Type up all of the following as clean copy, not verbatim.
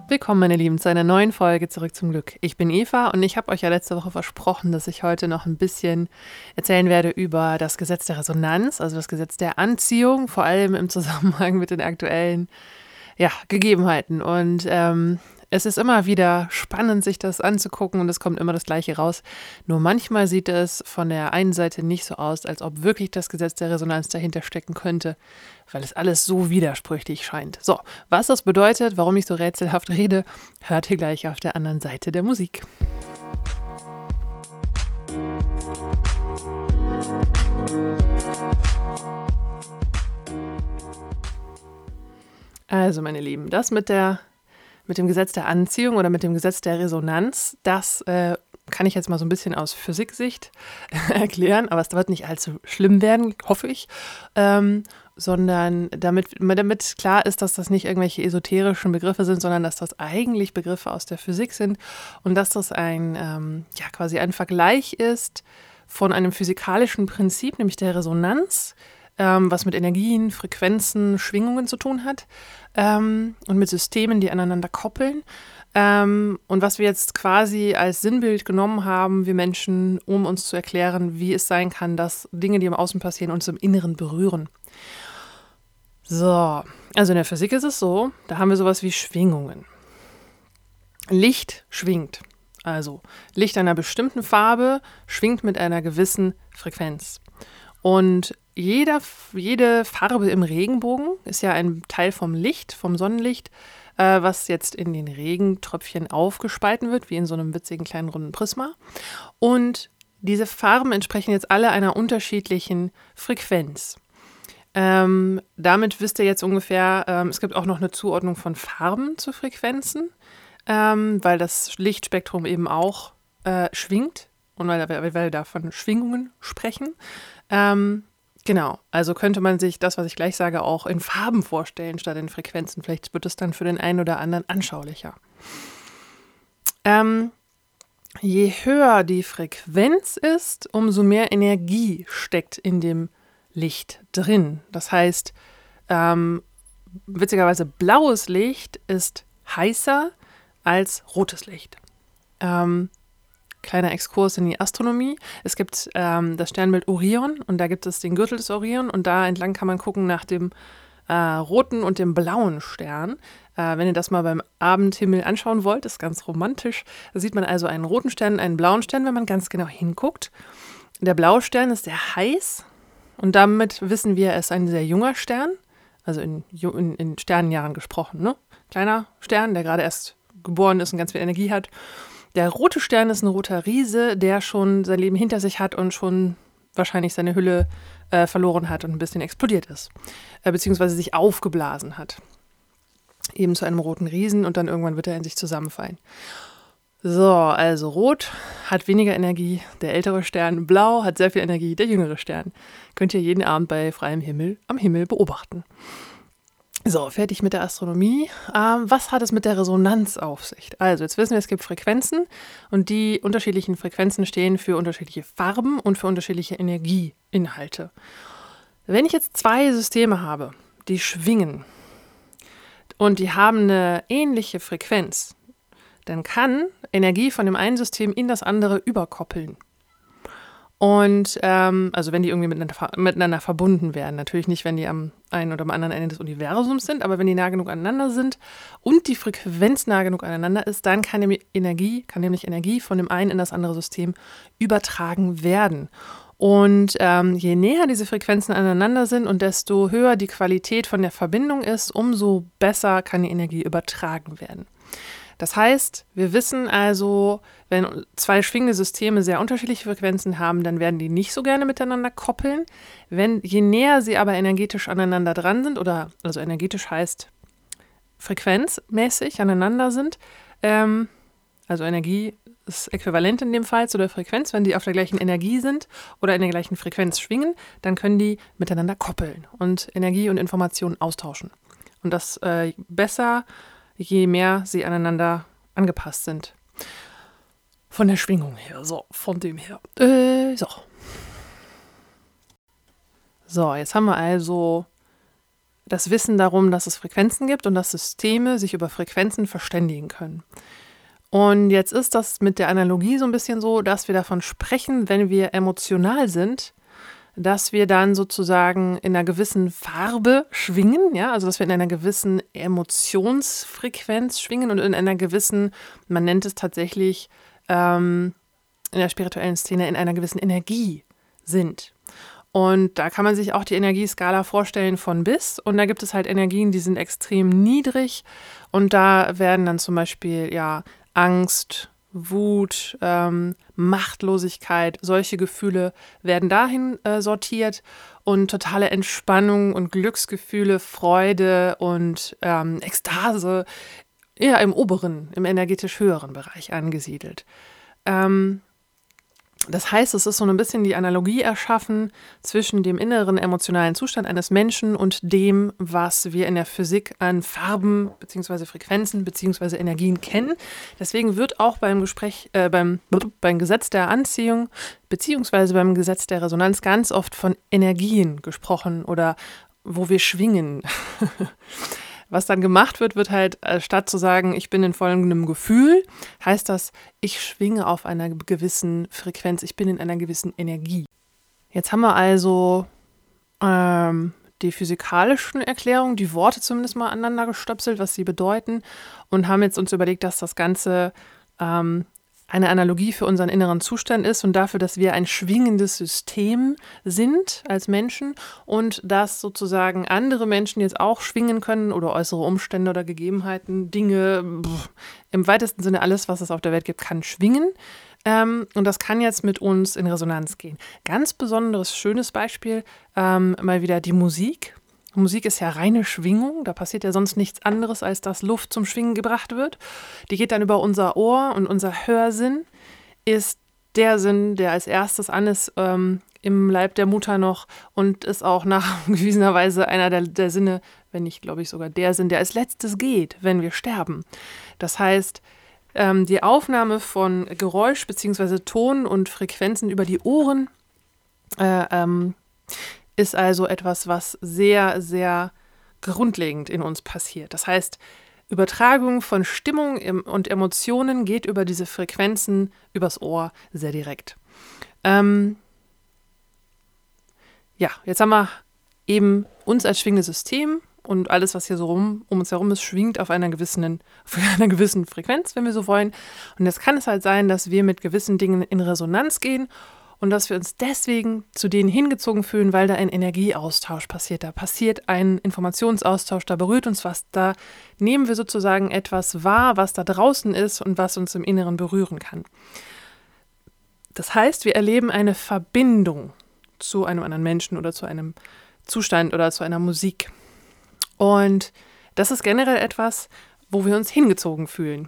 Willkommen, meine Lieben, zu einer neuen Folge Zurück zum Glück. Ich bin Eva und ich habe euch ja letzte Woche versprochen, dass ich heute noch ein bisschen erzählen werde über das Gesetz der Resonanz, also das Gesetz der Anziehung, vor allem im Zusammenhang mit den aktuellen Gegebenheiten. Und es ist immer wieder spannend, sich das anzugucken und es kommt immer das Gleiche raus. Nur manchmal sieht es von der einen Seite nicht so aus, als ob wirklich das Gesetz der Resonanz dahinter stecken könnte, weil es alles so widersprüchlich scheint. So, was das bedeutet, warum ich so rätselhaft rede, hört ihr gleich auf der anderen Seite der Musik. Also, meine Lieben, das mit dem Gesetz der Anziehung oder mit dem Gesetz der Resonanz, das kann ich jetzt mal so ein bisschen aus Physiksicht erklären, aber es wird nicht allzu schlimm werden, hoffe ich, sondern damit klar ist, dass das nicht irgendwelche esoterischen Begriffe sind, sondern dass das eigentlich Begriffe aus der Physik sind und dass das quasi ein Vergleich ist von einem physikalischen Prinzip, nämlich der Resonanz, was mit Energien, Frequenzen, Schwingungen zu tun hat und mit Systemen, die aneinander koppeln. Und was wir jetzt quasi als Sinnbild genommen haben, wir Menschen, um uns zu erklären, wie es sein kann, dass Dinge, die im Außen passieren, uns im Inneren berühren. So, also in der Physik ist es so, da haben wir sowas wie Schwingungen. Licht schwingt. Also Licht einer bestimmten Farbe schwingt mit einer gewissen Frequenz. Und jede Farbe im Regenbogen ist ja ein Teil vom Licht, vom Sonnenlicht, was jetzt in den Regentröpfchen aufgespalten wird, wie in so einem witzigen kleinen runden Prisma. Und diese Farben entsprechen jetzt alle einer unterschiedlichen Frequenz. Damit wisst ihr jetzt ungefähr, es gibt auch noch eine Zuordnung von Farben zu Frequenzen, weil das Lichtspektrum eben auch schwingt und weil wir da von Schwingungen sprechen. Genau, also könnte man sich das, was ich gleich sage, auch in Farben vorstellen, statt in Frequenzen. Vielleicht wird es dann für den einen oder anderen anschaulicher. Je höher die Frequenz ist, umso mehr Energie steckt in dem Licht drin. Das heißt, witzigerweise blaues Licht ist heißer als rotes Licht. Kleiner Exkurs in die Astronomie. Es gibt das Sternbild Orion und da gibt es den Gürtel des Orion und da entlang kann man gucken nach dem roten und dem blauen Stern. Wenn ihr das mal beim Abendhimmel anschauen wollt, ist ganz romantisch. Da sieht man also einen roten Stern und einen blauen Stern, wenn man ganz genau hinguckt. Der blaue Stern ist sehr heiß und damit wissen wir, er ist ein sehr junger Stern, also in Sternenjahren gesprochen, ne? Kleiner Stern, der gerade erst geboren ist und ganz viel Energie hat. Der rote Stern ist ein roter Riese, der schon sein Leben hinter sich hat und schon wahrscheinlich seine Hülle verloren hat und ein bisschen explodiert ist, beziehungsweise sich aufgeblasen hat. Eben zu einem roten Riesen und dann irgendwann wird er in sich zusammenfallen. So, also rot hat weniger Energie, der ältere Stern, blau hat sehr viel Energie, der jüngere Stern. Könnt ihr jeden Abend bei freiem Himmel am Himmel beobachten. So, fertig mit der Astronomie. Was hat es mit der Resonanz auf sich? Also, jetzt wissen wir, es gibt Frequenzen und die unterschiedlichen Frequenzen stehen für unterschiedliche Farben und für unterschiedliche Energieinhalte. Wenn ich jetzt zwei Systeme habe, die schwingen und die haben eine ähnliche Frequenz, dann kann Energie von dem einen System in das andere überkoppeln. Und also wenn die irgendwie miteinander verbunden werden, natürlich nicht, wenn die am einen oder am anderen Ende des Universums sind, aber wenn die nah genug aneinander sind und die Frequenz nah genug aneinander ist, dann kann nämlich Energie von dem einen in das andere System übertragen werden. Und je näher diese Frequenzen aneinander sind und desto höher die Qualität von der Verbindung ist, umso besser kann die Energie übertragen werden. Das heißt, wir wissen also, wenn zwei schwingende Systeme sehr unterschiedliche Frequenzen haben, dann werden die nicht so gerne miteinander koppeln. Je näher sie aber energetisch aneinander dran sind, also energetisch heißt frequenzmäßig aneinander sind, also Energie ist äquivalent in dem Fall zu der Frequenz, wenn die auf der gleichen Energie sind oder in der gleichen Frequenz schwingen, dann können die miteinander koppeln und Energie und Informationen austauschen. Und das besser, je mehr sie aneinander angepasst sind. Von der Schwingung her, so, von dem her. So, jetzt haben wir also das Wissen darum, dass es Frequenzen gibt und dass Systeme sich über Frequenzen verständigen können. Und jetzt ist das mit der Analogie so ein bisschen so, dass wir davon sprechen, wenn wir emotional sind, dass wir dann sozusagen in einer gewissen Farbe schwingen, ja, also dass wir in einer gewissen Emotionsfrequenz schwingen und in einer gewissen, man nennt es tatsächlich in der spirituellen Szene, in einer gewissen Energie sind. Und da kann man sich auch die Energieskala vorstellen von bis. Und da gibt es halt Energien, die sind extrem niedrig. Und da werden dann zum Beispiel ja Angst, Wut, Machtlosigkeit, solche Gefühle werden dahin sortiert. Und totale Entspannung und Glücksgefühle, Freude und Ekstase eher im oberen, im energetisch höheren Bereich angesiedelt. Das heißt, es ist so ein bisschen die Analogie erschaffen zwischen dem inneren emotionalen Zustand eines Menschen und dem, was wir in der Physik an Farben bzw. Frequenzen bzw. Energien kennen. Deswegen wird auch beim Gesetz der Anziehung bzw. beim Gesetz der Resonanz ganz oft von Energien gesprochen oder wo wir schwingen. Was dann gemacht wird, halt, statt zu sagen, ich bin in folgendem Gefühl, heißt das, ich schwinge auf einer gewissen Frequenz, ich bin in einer gewissen Energie. Jetzt haben wir also die physikalischen Erklärungen, die Worte zumindest mal aneinander gestöpselt, was sie bedeuten, und haben jetzt uns überlegt, dass das Ganze eine Analogie für unseren inneren Zustand ist und dafür, dass wir ein schwingendes System sind als Menschen und dass sozusagen andere Menschen jetzt auch schwingen können oder äußere Umstände oder Gegebenheiten, Dinge, im weitesten Sinne alles, was es auf der Welt gibt, kann schwingen. Und das kann jetzt mit uns in Resonanz gehen. Ganz besonderes, schönes Beispiel, mal wieder die Musik. Musik ist ja reine Schwingung, da passiert ja sonst nichts anderes, als dass Luft zum Schwingen gebracht wird. Die geht dann über unser Ohr und unser Hörsinn ist der Sinn, der als erstes an ist im Leib der Mutter noch und ist auch nachgewiesenerweise einer der Sinne, wenn nicht, glaube ich, sogar der Sinn, der als letztes geht, wenn wir sterben. Das heißt, die Aufnahme von Geräusch bzw. Ton und Frequenzen über die Ohren ist also etwas, was sehr, sehr grundlegend in uns passiert. Das heißt, Übertragung von Stimmung und Emotionen geht über diese Frequenzen, übers Ohr, sehr direkt. Jetzt haben wir eben uns als schwingendes System und alles, was hier so um uns herum ist, schwingt auf einer gewissen Frequenz, wenn wir so wollen. Und jetzt kann es halt sein, dass wir mit gewissen Dingen in Resonanz gehen und dass wir uns deswegen zu denen hingezogen fühlen, weil da ein Energieaustausch passiert. Da passiert ein Informationsaustausch, da berührt uns was, da nehmen wir sozusagen etwas wahr, was da draußen ist und was uns im Inneren berühren kann. Das heißt, wir erleben eine Verbindung zu einem anderen Menschen oder zu einem Zustand oder zu einer Musik. Und das ist generell etwas, wo wir uns hingezogen fühlen.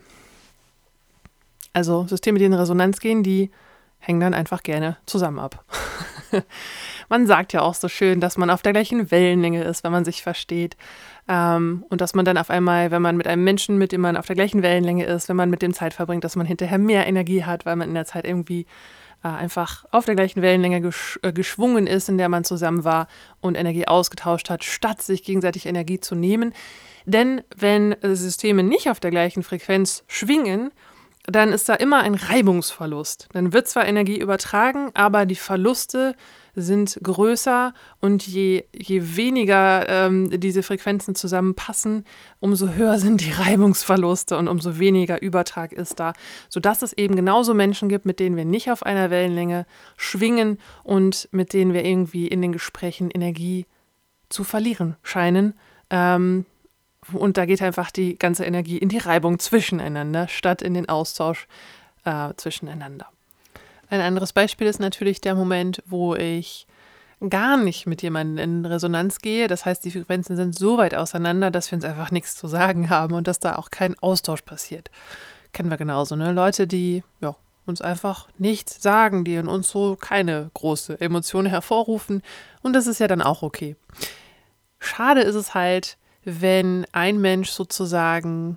Also Systeme, die in Resonanz gehen, die hängen dann einfach gerne zusammen ab. Man sagt ja auch so schön, dass man auf der gleichen Wellenlänge ist, wenn man sich versteht. Und dass man dann auf einmal, wenn man mit einem Menschen, mit dem man auf der gleichen Wellenlänge ist, wenn man mit dem Zeit verbringt, dass man hinterher mehr Energie hat, weil man in der Zeit irgendwie einfach auf der gleichen Wellenlänge geschwungen ist, in der man zusammen war und Energie ausgetauscht hat, statt sich gegenseitig Energie zu nehmen. Denn wenn Systeme nicht auf der gleichen Frequenz schwingen, dann ist da immer ein Reibungsverlust. Dann wird zwar Energie übertragen, aber die Verluste sind größer und je weniger diese Frequenzen zusammenpassen, umso höher sind die Reibungsverluste und umso weniger Übertrag ist da, sodass es eben genauso Menschen gibt, mit denen wir nicht auf einer Wellenlänge schwingen und mit denen wir irgendwie in den Gesprächen Energie zu verlieren scheinen. Und da geht einfach die ganze Energie in die Reibung zwischeneinander, statt in den Austausch zwischeneinander. Ein anderes Beispiel ist natürlich der Moment, wo ich gar nicht mit jemandem in Resonanz gehe. Das heißt, die Frequenzen sind so weit auseinander, dass wir uns einfach nichts zu sagen haben und dass da auch kein Austausch passiert. Kennen wir genauso, ne? Leute, die uns einfach nichts sagen, die in uns so keine große Emotion hervorrufen. Und das ist ja dann auch okay. Schade ist es halt, wenn ein Mensch sozusagen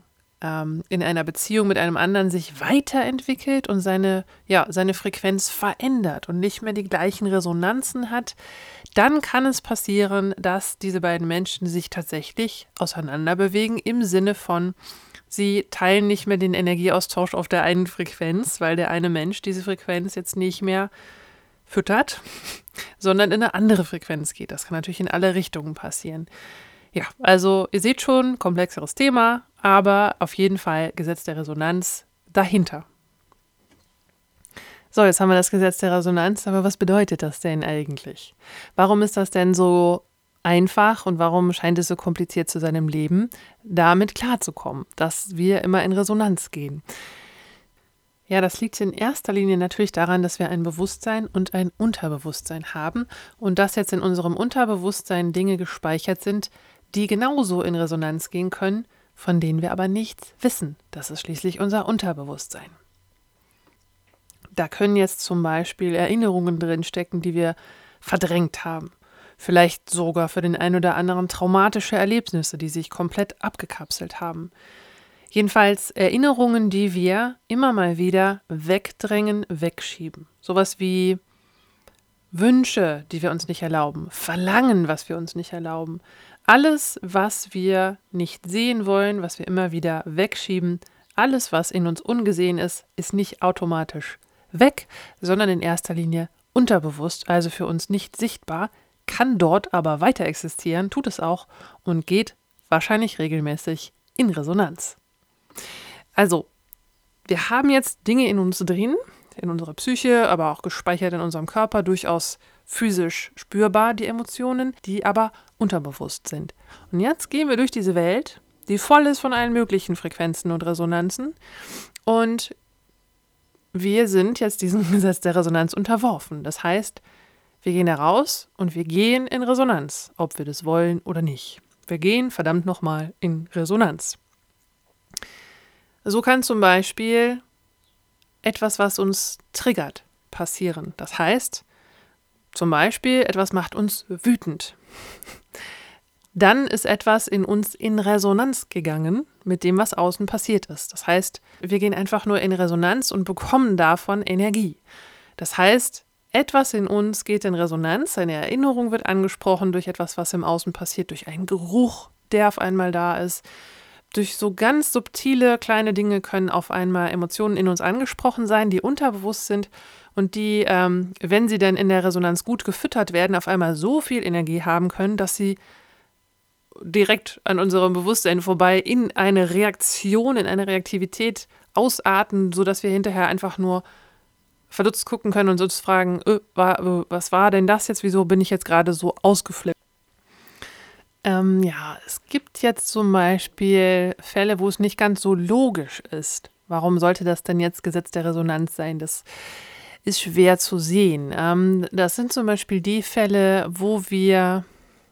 in einer Beziehung mit einem anderen sich weiterentwickelt und seine Frequenz verändert und nicht mehr die gleichen Resonanzen hat, dann kann es passieren, dass diese beiden Menschen sich tatsächlich auseinanderbewegen im Sinne von, sie teilen nicht mehr den Energieaustausch auf der einen Frequenz, weil der eine Mensch diese Frequenz jetzt nicht mehr füttert, sondern in eine andere Frequenz geht. Das kann natürlich in alle Richtungen passieren. Ja, also ihr seht schon, komplexeres Thema, aber auf jeden Fall Gesetz der Resonanz dahinter. So, jetzt haben wir das Gesetz der Resonanz, aber was bedeutet das denn eigentlich? Warum ist das denn so einfach und warum scheint es so kompliziert zu sein im Leben, damit klarzukommen, dass wir immer in Resonanz gehen? Ja, das liegt in erster Linie natürlich daran, dass wir ein Bewusstsein und ein Unterbewusstsein haben und dass jetzt in unserem Unterbewusstsein Dinge gespeichert sind, die genauso in Resonanz gehen können, von denen wir aber nichts wissen. Das ist schließlich unser Unterbewusstsein. Da können jetzt zum Beispiel Erinnerungen drinstecken, die wir verdrängt haben. Vielleicht sogar für den einen oder anderen traumatische Erlebnisse, die sich komplett abgekapselt haben. Jedenfalls Erinnerungen, die wir immer mal wieder wegdrängen, wegschieben. Sowas wie Wünsche, die wir uns nicht erlauben, Verlangen, was wir uns nicht erlauben. Alles, was wir nicht sehen wollen, was wir immer wieder wegschieben, alles, was in uns ungesehen ist, ist nicht automatisch weg, sondern in erster Linie unterbewusst, also für uns nicht sichtbar, kann dort aber weiter existieren, tut es auch und geht wahrscheinlich regelmäßig in Resonanz. Also, wir haben jetzt Dinge in uns drin, in unserer Psyche, aber auch gespeichert in unserem Körper, durchaus physisch spürbar, die Emotionen, die aber unterbewusst sind. Und jetzt gehen wir durch diese Welt, die voll ist von allen möglichen Frequenzen und Resonanzen und wir sind jetzt diesem Gesetz der Resonanz unterworfen. Das heißt, wir gehen da raus und wir gehen in Resonanz, ob wir das wollen oder nicht. Wir gehen verdammt nochmal in Resonanz. So kann zum Beispiel etwas, was uns triggert, passieren. Das heißt, zum Beispiel, etwas macht uns wütend. Dann ist etwas in uns in Resonanz gegangen mit dem, was außen passiert ist. Das heißt, wir gehen einfach nur in Resonanz und bekommen davon Energie. Das heißt, etwas in uns geht in Resonanz, eine Erinnerung wird angesprochen durch etwas, was im Außen passiert, durch einen Geruch, der auf einmal da ist. Durch so ganz subtile kleine Dinge können auf einmal Emotionen in uns angesprochen sein, die unterbewusst sind und die, wenn sie dann in der Resonanz gut gefüttert werden, auf einmal so viel Energie haben können, dass sie direkt an unserem Bewusstsein vorbei in eine Reaktion, in eine Reaktivität ausarten, sodass wir hinterher einfach nur verdutzt gucken können und uns fragen, was war denn das jetzt? Wieso bin ich jetzt gerade so ausgeflippt? Es gibt jetzt zum Beispiel Fälle, wo es nicht ganz so logisch ist. Warum sollte das denn jetzt Gesetz der Resonanz sein? Das ist schwer zu sehen. Das sind zum Beispiel die Fälle, wo wir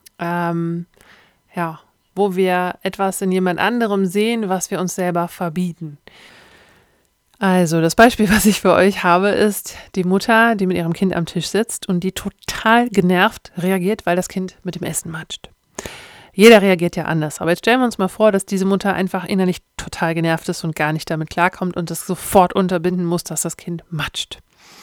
etwas in jemand anderem sehen, was wir uns selber verbieten. Also das Beispiel, was ich für euch habe, ist die Mutter, die mit ihrem Kind am Tisch sitzt und die total genervt reagiert, weil das Kind mit dem Essen matscht. Jeder reagiert ja anders, aber jetzt stellen wir uns mal vor, dass diese Mutter einfach innerlich total genervt ist und gar nicht damit klarkommt und das sofort unterbinden muss, dass das Kind matscht.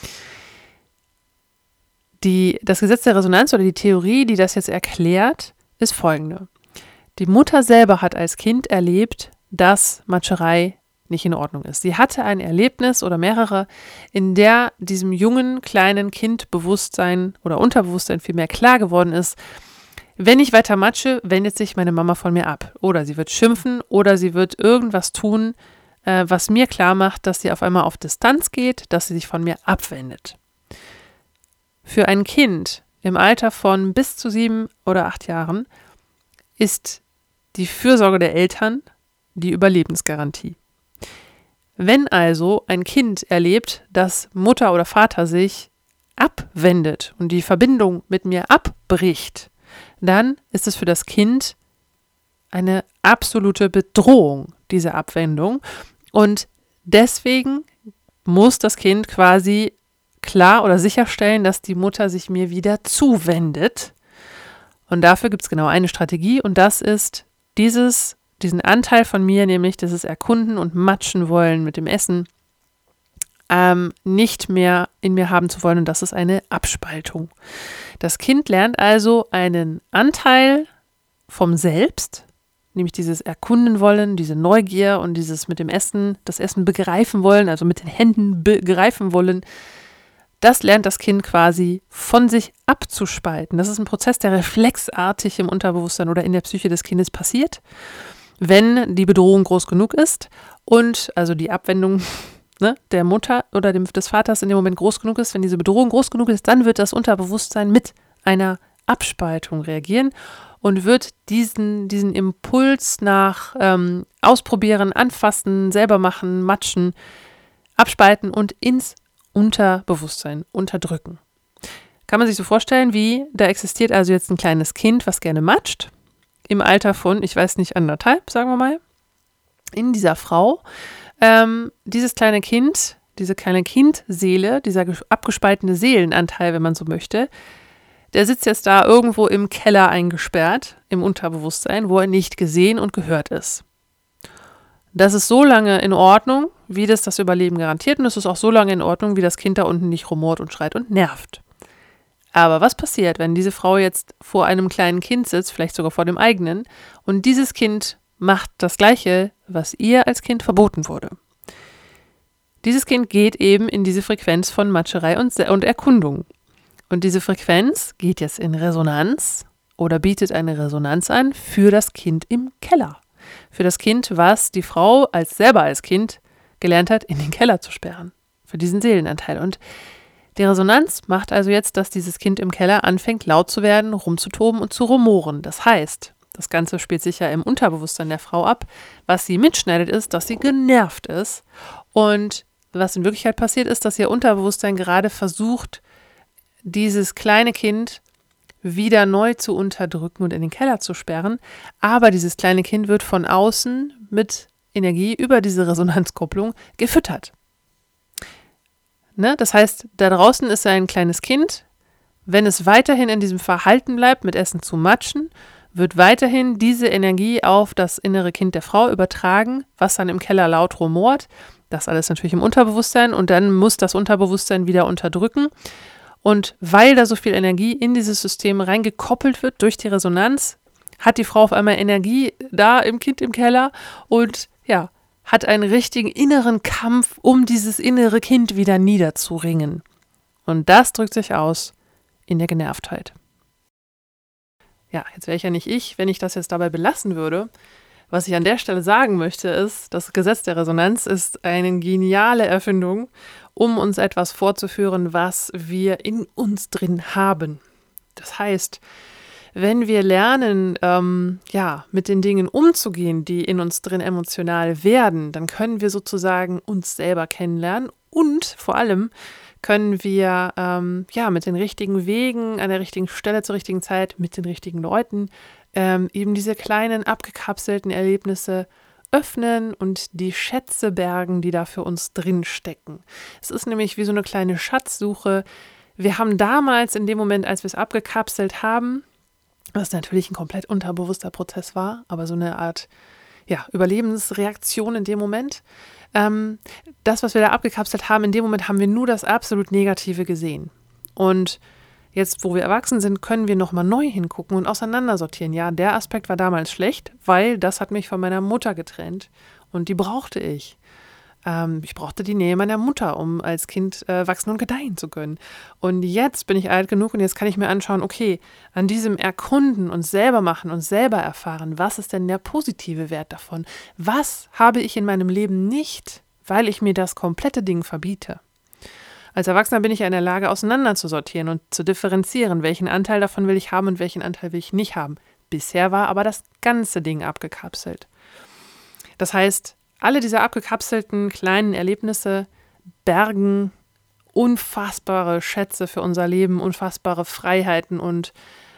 Das Gesetz der Resonanz oder die Theorie, die das jetzt erklärt, ist folgende. Die Mutter selber hat als Kind erlebt, dass Matscherei nicht in Ordnung ist. Sie hatte ein Erlebnis oder mehrere, in der diesem jungen, kleinen Kind Bewusstsein oder Unterbewusstsein vielmehr klar geworden ist, wenn ich weiter matsche, wendet sich meine Mama von mir ab. Oder sie wird schimpfen oder sie wird irgendwas tun, was mir klar macht, dass sie auf einmal auf Distanz geht, dass sie sich von mir abwendet. Für ein Kind im Alter von bis zu 7 oder 8 Jahren ist die Fürsorge der Eltern die Überlebensgarantie. Wenn also ein Kind erlebt, dass Mutter oder Vater sich abwendet und die Verbindung mit mir abbricht, dann ist es für das Kind eine absolute Bedrohung, diese Abwendung. Und deswegen muss das Kind quasi klar oder sicherstellen, dass die Mutter sich mir wieder zuwendet. Und dafür gibt es genau eine Strategie und das ist dieses diesen Anteil von mir, nämlich dieses Erkunden und Matschen wollen mit dem Essen, nicht mehr in mir haben zu wollen. Und das ist eine Abspaltung. Das Kind lernt also einen Anteil vom Selbst, nämlich dieses Erkunden wollen, diese Neugier und dieses mit dem Essen, das Essen begreifen wollen, also mit den Händen begreifen wollen. Das lernt das Kind quasi von sich abzuspalten. Das ist ein Prozess, der reflexartig im Unterbewusstsein oder in der Psyche des Kindes passiert, wenn die Bedrohung groß genug ist und also die Abwendung der Mutter oder des Vaters in dem Moment groß genug ist. Wenn diese Bedrohung groß genug ist, dann wird das Unterbewusstsein mit einer Abspaltung reagieren und wird diesen Impuls nach Ausprobieren, Anfassen, selber machen, matschen, abspalten und ins Unterbewusstsein unterdrücken. Kann man sich so vorstellen, wie da existiert also jetzt ein kleines Kind, was gerne matscht, im Alter von, ich weiß nicht, 1,5, sagen wir mal, in dieser Frau. Dieses kleine Kind, diese kleine Kindseele, dieser abgespaltene Seelenanteil, wenn man so möchte, der sitzt jetzt da irgendwo im Keller eingesperrt, im Unterbewusstsein, wo er nicht gesehen und gehört ist. Das ist so lange in Ordnung, wie das Überleben garantiert, und es ist auch so lange in Ordnung, wie das Kind da unten nicht rumort und schreit und nervt. Aber was passiert, wenn diese Frau jetzt vor einem kleinen Kind sitzt, vielleicht sogar vor dem eigenen, und dieses Kind macht das Gleiche, was ihr als Kind verboten wurde? Dieses Kind geht eben in diese Frequenz von Matscherei und Erkundung. Und diese Frequenz geht jetzt in Resonanz oder bietet eine Resonanz an für das Kind im Keller. Für das Kind, was die Frau selber als Kind gelernt hat, in den Keller zu sperren. Für diesen Seelenanteil. Und die Resonanz macht also jetzt, dass dieses Kind im Keller anfängt, laut zu werden, rumzutoben und zu rumoren. Das heißt, das Ganze spielt sich ja im Unterbewusstsein der Frau ab. Was sie mitschneidet, ist, dass sie genervt ist. Und was in Wirklichkeit passiert ist, dass ihr Unterbewusstsein gerade versucht, dieses kleine Kind wieder neu zu unterdrücken und in den Keller zu sperren. Aber dieses kleine Kind wird von außen mit Energie über diese Resonanzkopplung gefüttert. Das heißt, da draußen ist ein kleines Kind. Wenn es weiterhin in diesem Verhalten bleibt, mit Essen zu matschen, wird weiterhin diese Energie auf das innere Kind der Frau übertragen, was dann im Keller laut rumort. Das alles natürlich im Unterbewusstsein, und dann muss das Unterbewusstsein wieder unterdrücken. Und weil da so viel Energie in dieses System reingekoppelt wird durch die Resonanz, hat die Frau auf einmal Energie da im Kind im Keller und hat einen richtigen inneren Kampf, um dieses innere Kind wieder niederzuringen. Und das drückt sich aus in der Genervtheit. Ja, jetzt wäre ich ja nicht ich, wenn ich das jetzt dabei belassen würde. Was ich an der Stelle sagen möchte, ist, das Gesetz der Resonanz ist eine geniale Erfindung, um uns etwas vorzuführen, was wir in uns drin haben. Das heißt, wenn wir lernen, mit den Dingen umzugehen, die in uns drin emotional werden, dann können wir sozusagen uns selber kennenlernen und vor allem können wir mit den richtigen Wegen, an der richtigen Stelle zur richtigen Zeit, mit den richtigen Leuten eben diese kleinen abgekapselten Erlebnisse öffnen und die Schätze bergen, die da für uns drin stecken. Es ist nämlich wie so eine kleine Schatzsuche. Wir haben damals in dem Moment, als wir es abgekapselt haben, was natürlich ein komplett unterbewusster Prozess war, aber so eine Art Überlebensreaktion in dem Moment. Das, was wir da abgekapselt haben, in dem Moment haben wir nur das absolut Negative gesehen. Und jetzt, wo wir erwachsen sind, können wir nochmal neu hingucken und auseinandersortieren. Ja, der Aspekt war damals schlecht, weil das hat mich von meiner Mutter getrennt und die brauchte ich. Ich brauchte die Nähe meiner Mutter, um als Kind wachsen und gedeihen zu können. Und jetzt bin ich alt genug und jetzt kann ich mir anschauen, okay, an diesem Erkunden und selber machen und selber erfahren, was ist denn der positive Wert davon? Was habe ich in meinem Leben nicht, weil ich mir das komplette Ding verbiete? Als Erwachsener bin ich ja in der Lage, auseinander zu sortieren und zu differenzieren, welchen Anteil davon will ich haben und welchen Anteil will ich nicht haben. Bisher war aber das ganze Ding abgekapselt. Das heißt, alle diese abgekapselten kleinen Erlebnisse bergen unfassbare Schätze für unser Leben, unfassbare Freiheiten und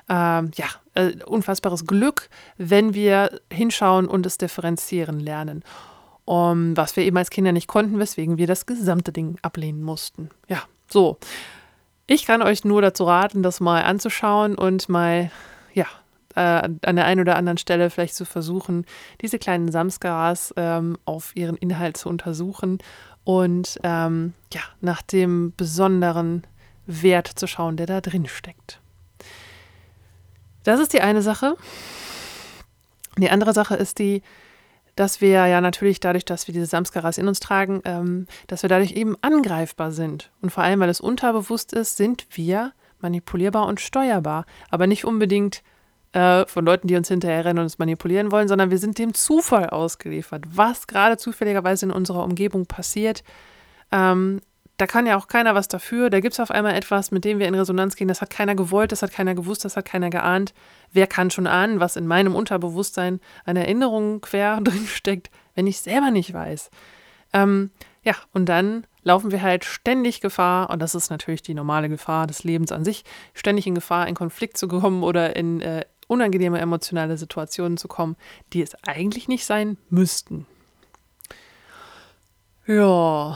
unfassbares Glück, wenn wir hinschauen und es differenzieren lernen. Was wir eben als Kinder nicht konnten, weswegen wir das gesamte Ding ablehnen mussten. Ja, so. Ich kann euch nur dazu raten, das mal anzuschauen und mal an der einen oder anderen Stelle vielleicht zu versuchen, diese kleinen Samskaras auf ihren Inhalt zu untersuchen und nach dem besonderen Wert zu schauen, der da drin steckt. Das ist die eine Sache. Die andere Sache ist dass wir ja natürlich dadurch, dass wir diese Samskaras in uns tragen, dass wir dadurch eben angreifbar sind. Und vor allem, weil es unterbewusst ist, sind wir manipulierbar und steuerbar. Aber nicht unbedingt von Leuten, die uns hinterherrennen und uns manipulieren wollen, sondern wir sind dem Zufall ausgeliefert. Was gerade zufälligerweise in unserer Umgebung passiert, da kann ja auch keiner was dafür. Da gibt es auf einmal etwas, mit dem wir in Resonanz gehen. Das hat keiner gewollt, das hat keiner gewusst, das hat keiner geahnt. Wer kann schon ahnen, was in meinem Unterbewusstsein an Erinnerungen quer drin steckt, wenn ich es selber nicht weiß? Und dann laufen wir halt ständig Gefahr, und das ist natürlich die normale Gefahr des Lebens an sich, ständig in Gefahr, in Konflikt zu kommen oder in unangenehme emotionale Situationen zu kommen, die es eigentlich nicht sein müssten. Ja.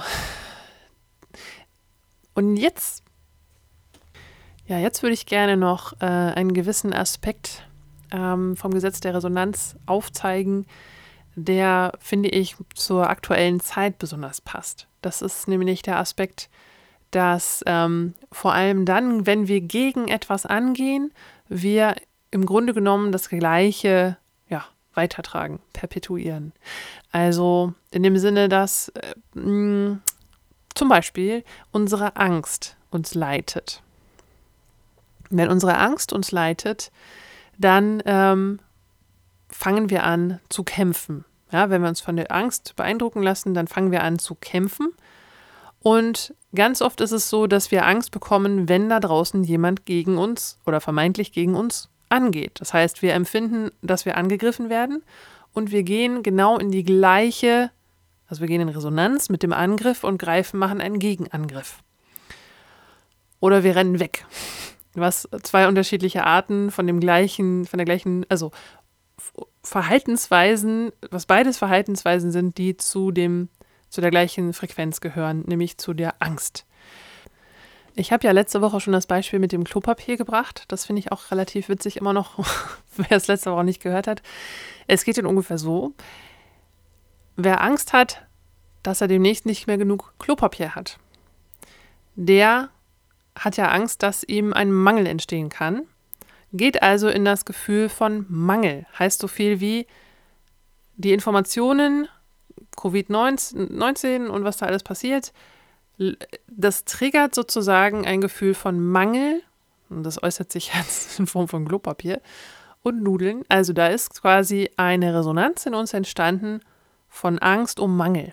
Und jetzt würde ich gerne noch einen gewissen Aspekt vom Gesetz der Resonanz aufzeigen, der, finde ich, zur aktuellen Zeit besonders passt. Das ist nämlich der Aspekt, dass vor allem dann, wenn wir gegen etwas angehen, wir im Grunde genommen das Gleiche weitertragen, perpetuieren. Also in dem Sinne, dass zum Beispiel unsere Angst uns leitet. Wenn unsere Angst uns leitet, dann fangen wir an zu kämpfen. Ja, wenn wir uns von der Angst beeindrucken lassen, dann fangen wir an zu kämpfen. Und ganz oft ist es so, dass wir Angst bekommen, wenn da draußen jemand gegen uns oder vermeintlich gegen uns angeht. Das heißt, wir empfinden, dass wir angegriffen werden und wir gehen genau in die gleiche, also wir gehen in Resonanz mit dem Angriff und machen einen Gegenangriff. Oder wir rennen weg. Was zwei unterschiedliche Arten von der gleichen, also Verhaltensweisen, was beides Verhaltensweisen sind, die zu der gleichen Frequenz gehören, nämlich zu der Angst. Ich habe ja letzte Woche schon das Beispiel mit dem Klopapier gebracht. Das finde ich auch relativ witzig immer noch, wer es letzte Woche nicht gehört hat. Es geht dann ungefähr so: Wer Angst hat, dass er demnächst nicht mehr genug Klopapier hat, der hat ja Angst, dass ihm ein Mangel entstehen kann, geht also in das Gefühl von Mangel. Heißt so viel wie die Informationen, Covid-19 und was da alles passiert, das triggert sozusagen ein Gefühl von Mangel, und das äußert sich jetzt in Form von Klopapier und Nudeln. Also da ist quasi eine Resonanz in uns entstanden von Angst um Mangel.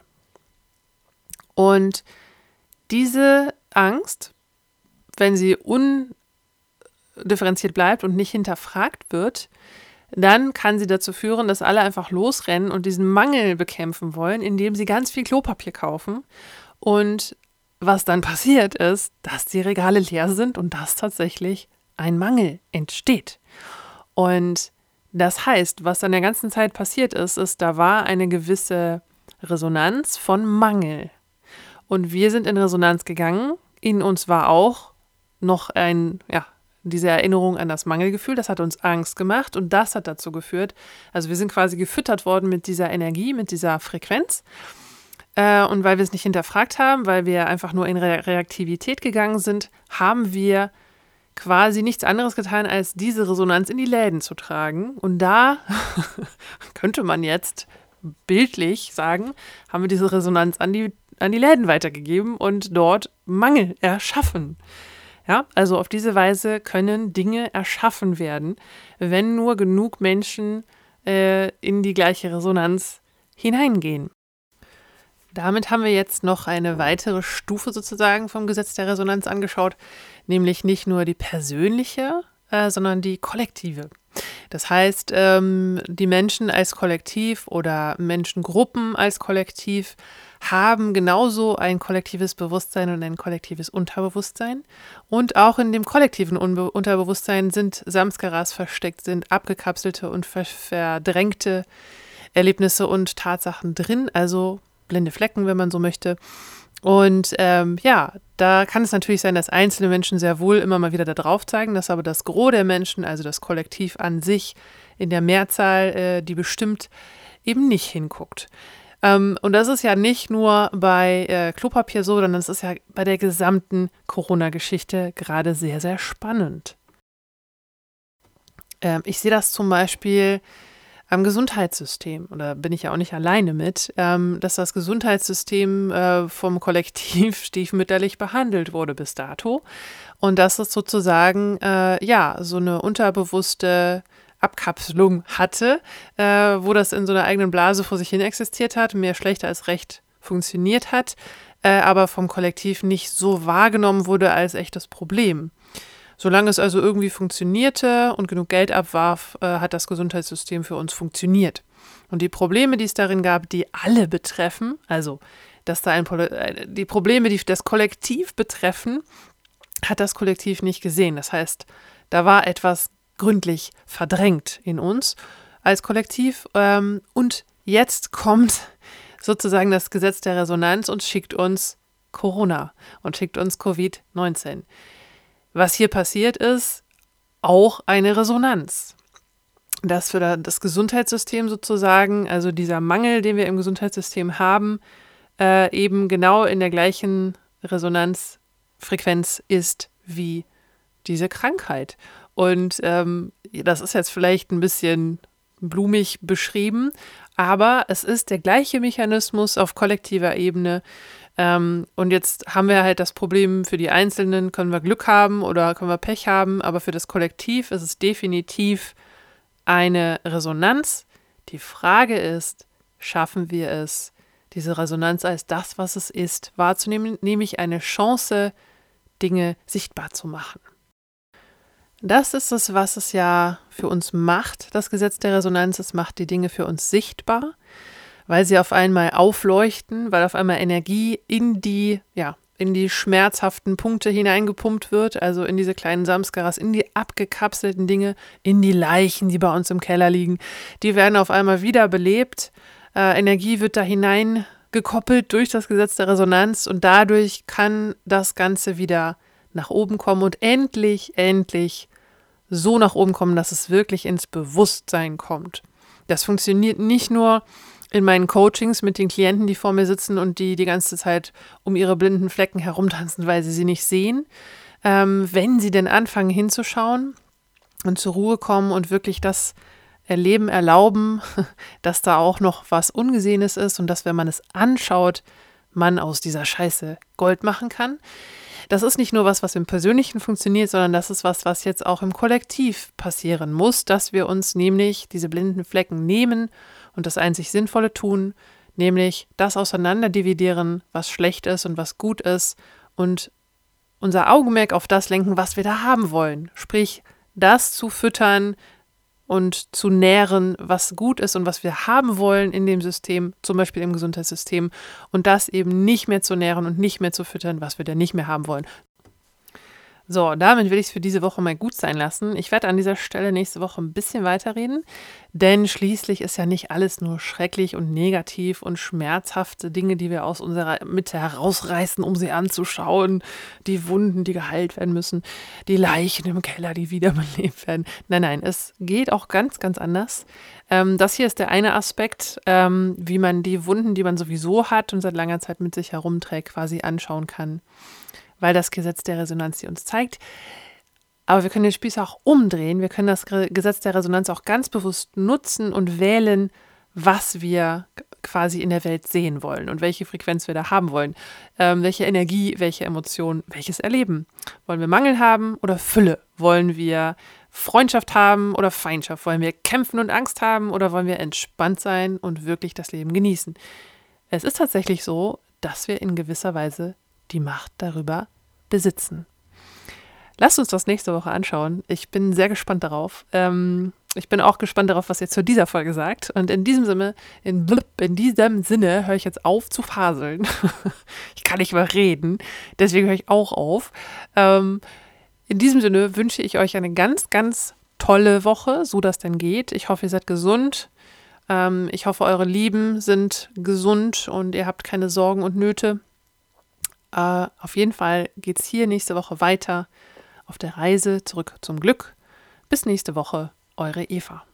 Und diese Angst, wenn sie undifferenziert bleibt und nicht hinterfragt wird, dann kann sie dazu führen, dass alle einfach losrennen und diesen Mangel bekämpfen wollen, indem sie ganz viel Klopapier kaufen. Und was dann passiert ist, dass die Regale leer sind und dass tatsächlich ein Mangel entsteht. Und das heißt, was an der ganzen Zeit passiert ist, da war eine gewisse Resonanz von Mangel. Und wir sind in Resonanz gegangen. In uns war auch noch diese Erinnerung an das Mangelgefühl. Das hat uns Angst gemacht und das hat dazu geführt, also wir sind quasi gefüttert worden mit dieser Energie, mit dieser Frequenz. Und weil wir es nicht hinterfragt haben, weil wir einfach nur in Reaktivität gegangen sind, haben wir quasi nichts anderes getan, als diese Resonanz in die Läden zu tragen. Und da könnte man jetzt bildlich sagen, haben wir diese Resonanz an die Läden weitergegeben und dort Mangel erschaffen. Ja, also auf diese Weise können Dinge erschaffen werden, wenn nur genug Menschen in die gleiche Resonanz hineingehen. Damit haben wir jetzt noch eine weitere Stufe sozusagen vom Gesetz der Resonanz angeschaut, nämlich nicht nur die persönliche, sondern die kollektive. Das heißt, die Menschen als Kollektiv oder Menschengruppen als Kollektiv haben genauso ein kollektives Bewusstsein und ein kollektives Unterbewusstsein. Und auch in dem kollektiven Unterbewusstsein sind Samskaras versteckt, sind abgekapselte und verdrängte Erlebnisse und Tatsachen drin, also blinde Flecken, wenn man so möchte. Und da kann es natürlich sein, dass einzelne Menschen sehr wohl immer mal wieder da drauf zeigen, dass aber das Gros der Menschen, also das Kollektiv an sich in der Mehrzahl, die bestimmt, eben nicht hinguckt. Und das ist ja nicht nur bei Klopapier so, sondern es ist ja bei der gesamten Corona-Geschichte gerade sehr, sehr spannend. Ich sehe das zum Beispiel am Gesundheitssystem, oder bin ich ja auch nicht alleine mit, dass das Gesundheitssystem vom Kollektiv stiefmütterlich behandelt wurde bis dato und dass es sozusagen so eine unterbewusste Abkapselung hatte, wo das in so einer eigenen Blase vor sich hin existiert hat, mehr schlechter als recht funktioniert hat, aber vom Kollektiv nicht so wahrgenommen wurde als echtes Problem. Solange es also irgendwie funktionierte und genug Geld abwarf, hat das Gesundheitssystem für uns funktioniert. Und die Probleme, die es darin gab, die alle betreffen, also dass da die Probleme, die das Kollektiv betreffen, hat das Kollektiv nicht gesehen. Das heißt, da war etwas gründlich verdrängt in uns als Kollektiv. Und jetzt kommt sozusagen das Gesetz der Resonanz und schickt uns Corona und schickt uns Covid-19. Was hier passiert ist, auch eine Resonanz. Dass für das Gesundheitssystem sozusagen, also dieser Mangel, den wir im Gesundheitssystem haben, eben genau in der gleichen Resonanzfrequenz ist wie diese Krankheit. Und das ist jetzt vielleicht ein bisschen blumig beschrieben, aber es ist der gleiche Mechanismus auf kollektiver Ebene. Und jetzt haben wir halt das Problem, für die Einzelnen können wir Glück haben oder können wir Pech haben, aber für das Kollektiv ist es definitiv eine Resonanz. Die Frage ist, schaffen wir es, diese Resonanz als das, was es ist, wahrzunehmen, nämlich eine Chance, Dinge sichtbar zu machen. Das ist es, was es ja für uns macht, das Gesetz der Resonanz. Es macht die Dinge für uns sichtbar, weil sie auf einmal aufleuchten, weil auf einmal Energie in die schmerzhaften Punkte hineingepumpt wird, also in diese kleinen Samskaras, in die abgekapselten Dinge, in die Leichen, die bei uns im Keller liegen. Die werden auf einmal wieder belebt. Energie wird da hineingekoppelt durch das Gesetz der Resonanz und dadurch kann das Ganze wieder nach oben kommen und endlich so nach oben kommen, dass es wirklich ins Bewusstsein kommt. Das funktioniert nicht nur in meinen Coachings mit den Klienten, die vor mir sitzen und die ganze Zeit um ihre blinden Flecken herumtanzen, weil sie nicht sehen. Wenn sie denn anfangen hinzuschauen und zur Ruhe kommen und wirklich das Erleben erlauben, dass da auch noch was Ungesehenes ist und dass, wenn man es anschaut, man aus dieser Scheiße Gold machen kann. Das ist nicht nur was im Persönlichen funktioniert, sondern das ist was jetzt auch im Kollektiv passieren muss, dass wir uns nämlich diese blinden Flecken nehmen und das einzig Sinnvolle tun, nämlich das auseinanderdividieren, was schlecht ist und was gut ist und unser Augenmerk auf das lenken, was wir da haben wollen. Sprich, das zu füttern und zu nähren, was gut ist und was wir haben wollen in dem System, zum Beispiel im Gesundheitssystem, und das eben nicht mehr zu nähren und nicht mehr zu füttern, was wir denn nicht mehr haben wollen. So, damit will ich es für diese Woche mal gut sein lassen. Ich werde an dieser Stelle nächste Woche ein bisschen weiterreden, denn schließlich ist ja nicht alles nur schrecklich und negativ und schmerzhafte Dinge, die wir aus unserer Mitte herausreißen, um sie anzuschauen. Die Wunden, die geheilt werden müssen, die Leichen im Keller, die wiederbelebt werden. Nein, es geht auch ganz, ganz anders. Das hier ist der eine Aspekt, wie man die Wunden, die man sowieso hat und seit langer Zeit mit sich herumträgt, quasi anschauen kann, weil das Gesetz der Resonanz sie uns zeigt. Aber wir können den Spieß auch umdrehen. Wir können das Gesetz der Resonanz auch ganz bewusst nutzen und wählen, was wir quasi in der Welt sehen wollen und welche Frequenz wir da haben wollen. Welche Energie, welche Emotion, welches Erleben. Wollen wir Mangel haben oder Fülle? Wollen wir Freundschaft haben oder Feindschaft? Wollen wir kämpfen und Angst haben oder wollen wir entspannt sein und wirklich das Leben genießen? Es ist tatsächlich so, dass wir in gewisser Weise die Macht darüber besitzen. Lasst uns das nächste Woche anschauen. Ich bin sehr gespannt darauf. Ich bin auch gespannt darauf, was ihr zu dieser Folge sagt. Und in diesem Sinne höre ich jetzt auf zu faseln. Ich kann nicht mehr reden, deswegen höre ich auch auf. In diesem Sinne wünsche ich euch eine ganz, ganz tolle Woche, so das denn geht. Ich hoffe, ihr seid gesund. Ich hoffe, eure Lieben sind gesund und ihr habt keine Sorgen und Nöte. Auf jeden Fall geht es hier nächste Woche weiter auf der Reise zurück zum Glück. Bis nächste Woche, eure Eva.